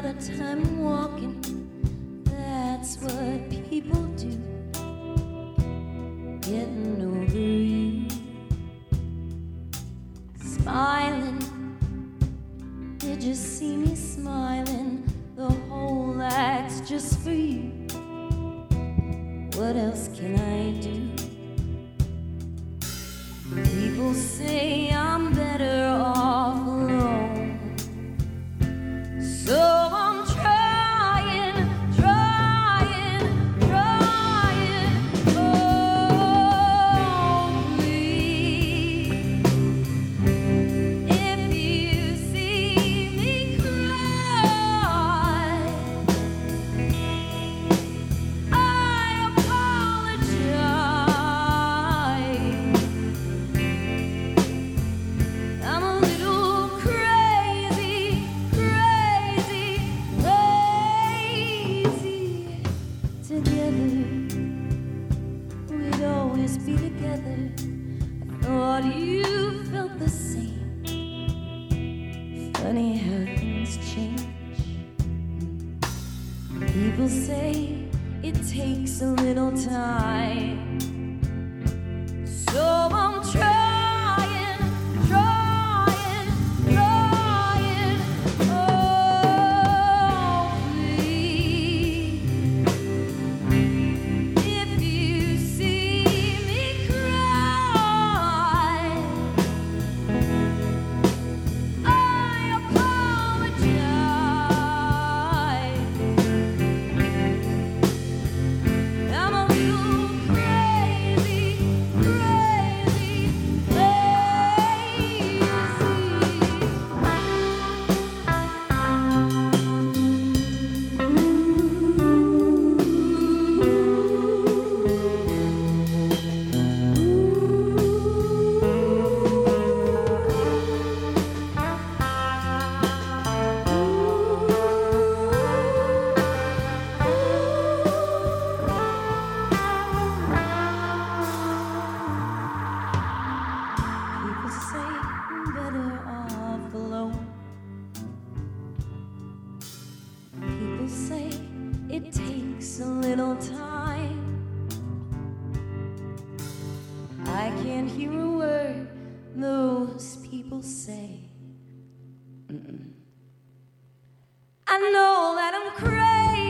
of time walking. That's what people do. Getting over you. Smiling. Did you see me smiling? The whole act's just for you. What else can I do? People say I'm better off alone. So I'm trying. Oh, please. If you see me cry, I apologize. I'm a little crazy. Together, we'd always be together. I thought you felt the same. Funny how things change. People say it takes a little time. So I'm trying. Oh, please. If you see me cry, I apologize. I'm a little crazy. People say I'm better off alone. People say it takes a little time. I can't hear a word those people say. I know that I'm crazy.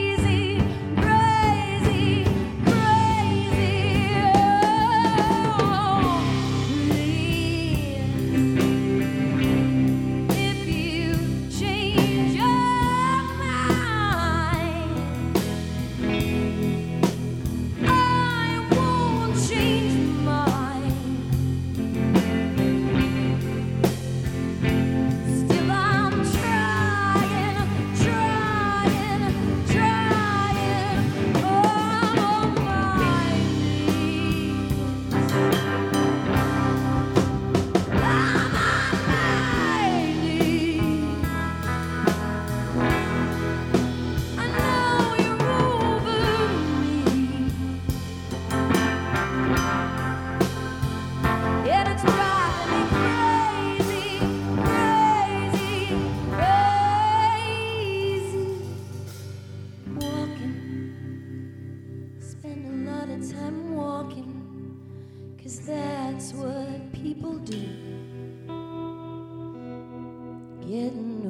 Oh, please. If you change your mind, I won't change mine. Still I'm trying. Oh, I'm on my knees. I'm on my knees. I know you're over me, and it's driving me crazy. Walking, spend a lot of time walking, 'cause that's what people do. Getting